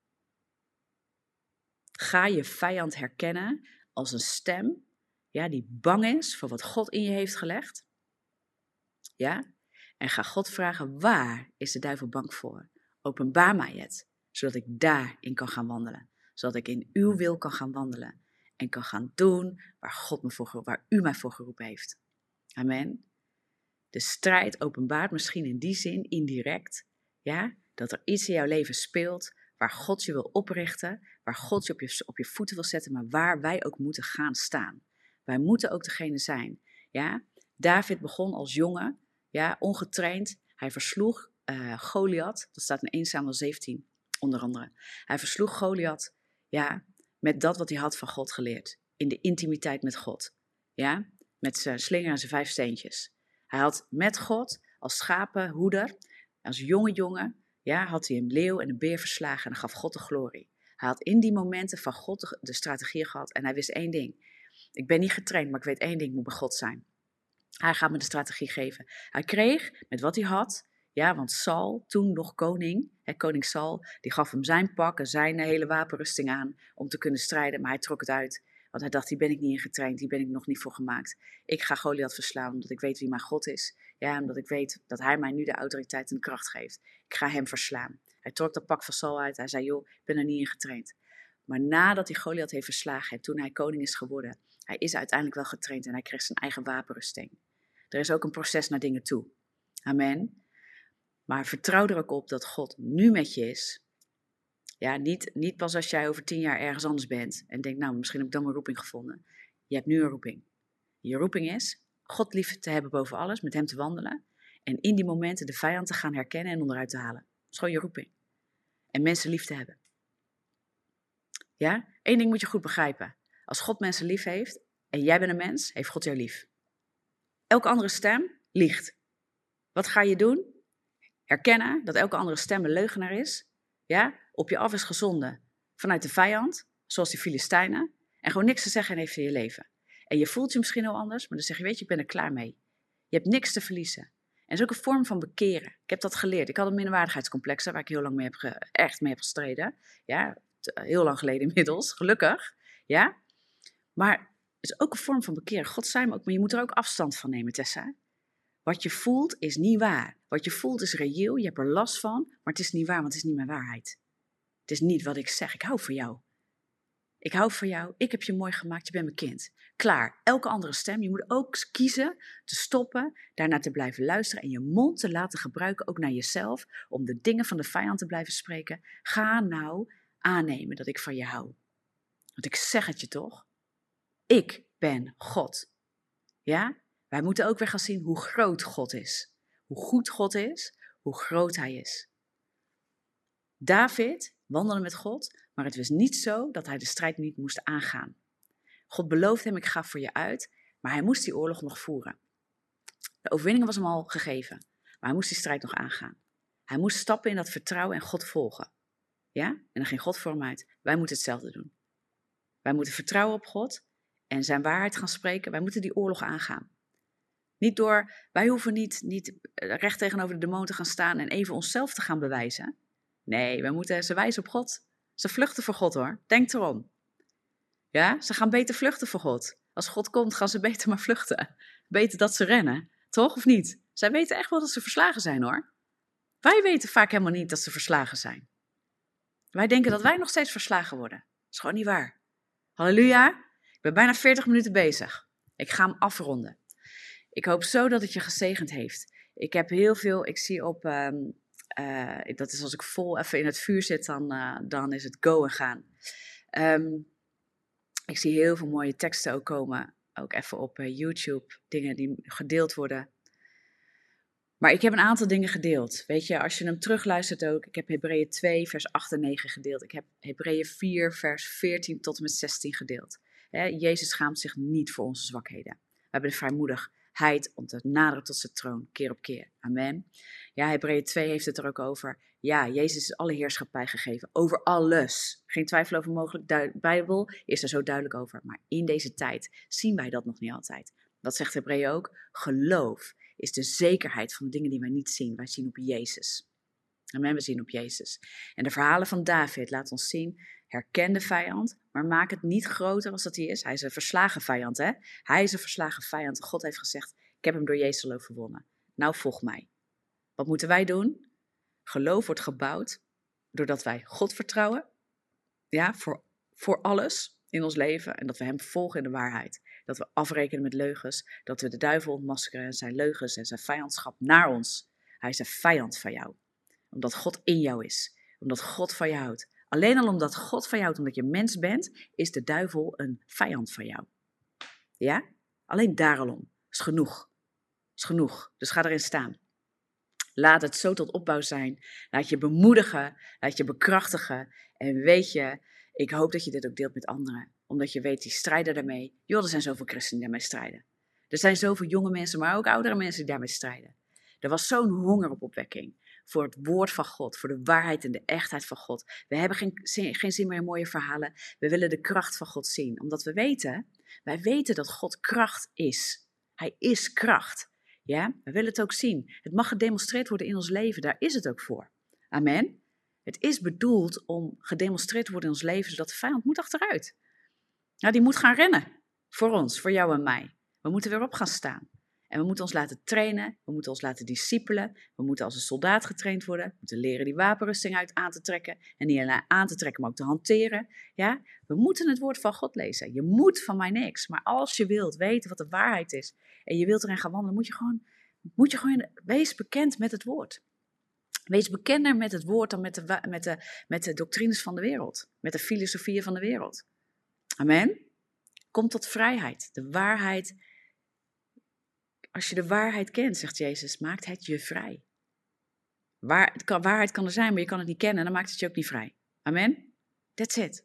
Ga je vijand herkennen als een stem, ja, die bang is voor wat God in je heeft gelegd. Ja? En ga God vragen, waar is de duivel bang voor? Openbaar mij het, zodat ik daarin kan gaan wandelen. Zodat ik in uw wil kan gaan wandelen. En kan gaan doen waar u mij voor geroepen heeft. Amen. De strijd openbaart misschien in die zin, indirect, ja, dat er iets in jouw leven speelt waar God je wil oprichten, waar God je op je voeten wil zetten, maar waar wij ook moeten gaan staan. Wij moeten ook degene zijn. Ja? David begon als jongen, ja, ongetraind. Hij versloeg Goliath, dat staat in 1 Samuel 17 onder andere. Hij versloeg Goliath, ja, met dat wat hij had van God geleerd. In de intimiteit met God. Ja? Met zijn slinger en zijn 5 steentjes. Hij had met God als schapenhoeder, als jonge jongen, ja, had hij een leeuw en een beer verslagen en gaf God de glorie. Hij had in die momenten van God de strategie gehad en hij wist één ding. Ik ben niet getraind, maar ik weet één ding, moet bij God zijn. Hij gaat me de strategie geven. Hij kreeg met wat hij had, ja, want Saul, toen nog koning, koning Saul, die gaf hem zijn pak en zijn hele wapenrusting aan om te kunnen strijden, maar hij trok het uit. Want hij dacht, hier ben ik niet in getraind, hier ben ik nog niet voor gemaakt. Ik ga Goliath verslaan, omdat ik weet wie mijn God is. Ja, omdat ik weet dat hij mij nu de autoriteit en de kracht geeft. Ik ga hem verslaan. Hij trok dat pak van Saul uit. Hij zei, joh, ik ben er niet in getraind. Maar nadat hij Goliath heeft verslagen en toen hij koning is geworden, hij is uiteindelijk wel getraind en hij kreeg zijn eigen wapenrusting. Er is ook een proces naar dingen toe. Amen. Maar vertrouw er ook op dat God nu met je is. Ja, niet pas als jij over 10 jaar ergens anders bent en denkt, nou, misschien heb ik dan mijn roeping gevonden. Je hebt nu een roeping. Je roeping is God lief te hebben boven alles, met hem te wandelen. En in die momenten de vijand te gaan herkennen en onderuit te halen. Dat is gewoon je roeping. En mensen lief te hebben. Ja? 1 ding moet je goed begrijpen. Als God mensen lief heeft en jij bent een mens, heeft God jou lief. Elke andere stem liegt. Wat ga je doen? Herkennen dat elke andere stem een leugenaar is. Ja? Op je af is gezonden vanuit de vijand, zoals die Filistijnen. En gewoon niks te zeggen heeft in je leven. En je voelt je misschien heel anders, maar dan zeg je, weet je, ik ben er klaar mee. Je hebt niks te verliezen. En dat is ook een vorm van bekeren. Ik heb dat geleerd. Ik had een minderwaardigheidscomplex, waar ik heel lang echt mee heb gestreden. Ja, heel lang geleden inmiddels, gelukkig. Ja? Maar het is ook een vorm van bekeren. God zei me ook, maar je moet er ook afstand van nemen, Tessa. Wat je voelt is niet waar. Wat je voelt is reëel, je hebt er last van, maar het is niet waar, want het is niet mijn waarheid. Het is niet wat ik zeg, ik hou van jou. Ik hou van jou, ik heb je mooi gemaakt, je bent mijn kind. Klaar, elke andere stem, je moet ook kiezen te stoppen, daarnaar te blijven luisteren en je mond te laten gebruiken, ook naar jezelf, om de dingen van de vijand te blijven spreken. Ga nou aannemen dat ik van je hou. Want ik zeg het je toch, ik ben God. Ja? Wij moeten ook weer gaan zien hoe groot God is. Hoe goed God is, hoe groot hij is. David wandelde met God, maar het was niet zo dat hij de strijd niet moest aangaan. God beloofde hem, ik ga voor je uit, maar hij moest die oorlog nog voeren. De overwinning was hem al gegeven, maar hij moest die strijd nog aangaan. Hij moest stappen in dat vertrouwen en God volgen. Ja? En dan ging God voor hem uit. Wij moeten hetzelfde doen. Wij moeten vertrouwen op God en zijn waarheid gaan spreken. Wij moeten die oorlog aangaan. Wij hoeven niet recht tegenover de demon te gaan staan en even onszelf te gaan bewijzen. Nee, wij moeten ze wijzen op God. Ze vluchten voor God hoor, denk erom. Ja, ze gaan beter vluchten voor God. Als God komt, gaan ze beter maar vluchten. Beter dat ze rennen, toch of niet? Zij weten echt wel dat ze verslagen zijn hoor. Wij weten vaak helemaal niet dat ze verslagen zijn. Wij denken dat wij nog steeds verslagen worden. Dat is gewoon niet waar. Halleluja, ik ben bijna 40 minuten bezig. Ik ga hem afronden. Ik hoop zo dat het je gezegend heeft. Ik heb heel veel, ik zie op, dat is als ik vol even in het vuur zit, dan is het go en gaan. Ik zie heel veel mooie teksten ook komen, ook even op YouTube, dingen die gedeeld worden. Maar ik heb een aantal dingen gedeeld. Weet je, als je hem terugluistert ook, ik heb Hebreeën 2 vers 8 en 9 gedeeld. Ik heb Hebreeën 4 vers 14 tot en met 16 gedeeld. Jezus schaamt zich niet voor onze zwakheden. We hebben de vrijmoedigheid om te naderen tot zijn troon, keer op keer. Amen. Ja, Hebreeën 2 heeft het er ook over. Ja, Jezus is alle heerschappij gegeven, over alles. Geen twijfel over mogelijk, de Bijbel is er zo duidelijk over. Maar in deze tijd zien wij dat nog niet altijd. Dat zegt Hebreeën ook, geloof is de zekerheid van de dingen die wij niet zien. Wij zien op Jezus. Amen, we zien op Jezus. En de verhalen van David laten ons zien, herken de vijand, maar maak het niet groter als dat hij is. Hij is een verslagen vijand, hè? Hij is een verslagen vijand. God heeft gezegd, ik heb hem door Jezus al overwonnen. Nou, volg mij. Wat moeten wij doen? Geloof wordt gebouwd doordat wij God vertrouwen, ja, voor alles in ons leven en dat we hem volgen in de waarheid. Dat we afrekenen met leugens, dat we de duivel ontmaskeren en zijn leugens en zijn vijandschap naar ons. Hij is een vijand van jou, omdat God in jou is, omdat God van je houdt. Alleen al omdat God van je houdt, omdat je mens bent, is de duivel een vijand van jou. Ja? Alleen daarom. Is genoeg. Is genoeg. Dus ga erin staan. Laat het zo tot opbouw zijn. Laat je bemoedigen. Laat je bekrachtigen. En weet je, ik hoop dat je dit ook deelt met anderen. Omdat je weet, die strijden daarmee. Joh, er zijn zoveel christenen die daarmee strijden. Er zijn zoveel jonge mensen, maar ook oudere mensen die daarmee strijden. Er was zo'n honger op opwekking. Voor het woord van God. Voor de waarheid en de echtheid van God. We hebben geen zin meer in mooie verhalen. We willen de kracht van God zien. Omdat wij weten dat God kracht is. Hij is kracht. Ja, we willen het ook zien. Het mag gedemonstreerd worden in ons leven. Daar is het ook voor. Amen. Het is bedoeld om gedemonstreerd te worden in ons leven, zodat de vijand moet achteruit. Ja, die moet gaan rennen. Voor ons, voor jou en mij. We moeten weer op gaan staan. En we moeten ons laten trainen, we moeten ons laten discipelen, we moeten als een soldaat getraind worden, we moeten leren die wapenrusting uit aan te trekken. En niet alleen aan te trekken, maar ook te hanteren. Ja? We moeten het woord van God lezen. Je moet van mij niks. Maar als je wilt weten wat de waarheid is en je wilt erin gaan wandelen, moet je gewoon wees bekend met het woord. Wees bekender met het woord dan met de doctrines van de wereld. Met de filosofieën van de wereld. Amen. Kom tot vrijheid. De waarheid. Als je de waarheid kent, zegt Jezus, maakt het je vrij. Waarheid kan er zijn, maar je kan het niet kennen. Dan maakt het je ook niet vrij. Amen. That's it.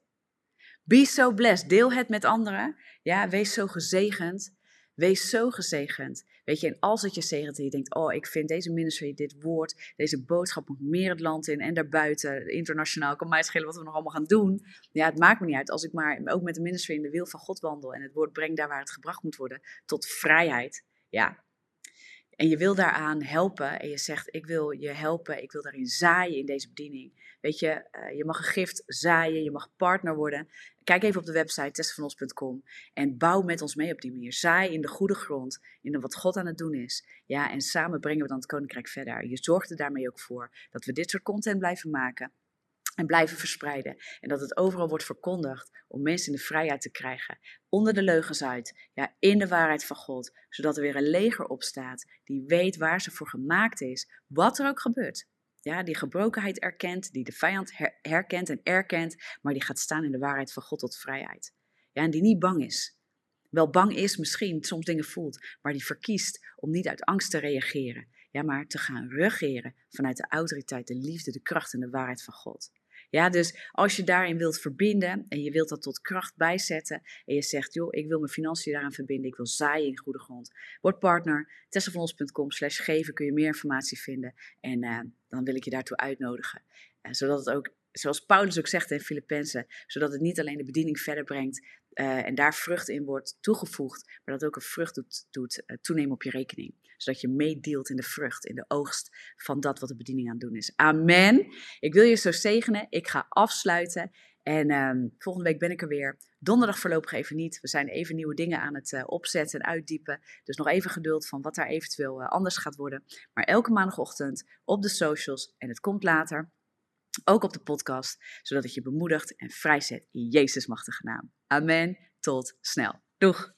Be so blessed. Deel het met anderen. Ja, wees zo gezegend. Wees zo gezegend. Weet je, en als het je zegent en je denkt, oh, ik vind deze ministry, dit woord, deze boodschap moet meer het land in en daarbuiten, internationaal, kan mij schelen wat we nog allemaal gaan doen. Ja, het maakt me niet uit als ik maar ook met de ministry in de wil van God wandel en het woord breng daar waar het gebracht moet worden, tot vrijheid. Ja. En je wil daaraan helpen en je zegt, ik wil je helpen, ik wil daarin zaaien in deze bediening. Weet je, je mag een gift zaaien, je mag partner worden. Kijk even op de website tessavanons.com en bouw met ons mee op die manier. Zaai in de goede grond, in wat God aan het doen is. Ja, en samen brengen we dan het koninkrijk verder. Je zorgt er daarmee ook voor dat we dit soort content blijven maken. En blijven verspreiden. En dat het overal wordt verkondigd om mensen in de vrijheid te krijgen. Onder de leugens uit. Ja, in de waarheid van God. Zodat er weer een leger opstaat. Die weet waar ze voor gemaakt is. Wat er ook gebeurt. Ja, die gebrokenheid erkent. Die de vijand herkent en erkent. Maar die gaat staan in de waarheid van God tot vrijheid. Ja, en die niet bang is. Wel bang is misschien, soms dingen voelt. Maar die verkiest om niet uit angst te reageren. Ja, maar te gaan regeren vanuit de autoriteit, de liefde, de kracht en de waarheid van God. Ja, dus als je daarin wilt verbinden en je wilt dat tot kracht bijzetten en je zegt, joh, ik wil mijn financiën daaraan verbinden, ik wil zaaien in goede grond. Word partner, tessavanons.com/geven kun je meer informatie vinden en dan wil ik je daartoe uitnodigen. Zodat het ook, zoals Paulus ook zegt in Filippenzen, zodat het niet alleen de bediening verder brengt en daar vrucht in wordt toegevoegd, maar dat het ook een vrucht doet toenemen op je rekening. Zodat je meedeelt in de vrucht, in de oogst van dat wat de bediening aan het doen is. Amen. Ik wil je zo zegenen. Ik ga afsluiten. En volgende week ben ik er weer. Donderdag voorlopig even niet. We zijn even nieuwe dingen aan het opzetten en uitdiepen. Dus nog even geduld van wat daar eventueel anders gaat worden. Maar elke maandagochtend op de socials. En het komt later. Ook op de podcast. Zodat het je bemoedigt en vrijzet in Jezus machtige naam. Amen. Tot snel. Doeg.